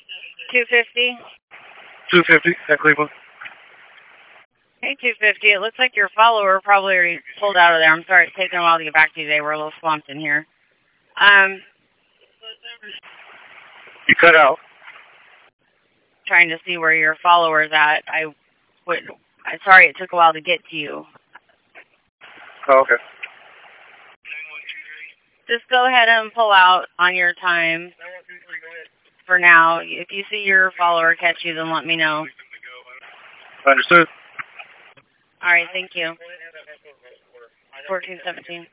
250. 250 at Cleveland. Hey, 250. It looks like your follower probably already pulled out of there. I'm sorry it's taking a while to get back to you today. We're a little swamped in here. You cut out. Trying to see where your follower's at. I'm sorry it took a while to get to you. Oh, okay. Just go ahead and pull out on your time for now. If you see your follower catch you, then let me know. Understood. All right, thank you. 1417.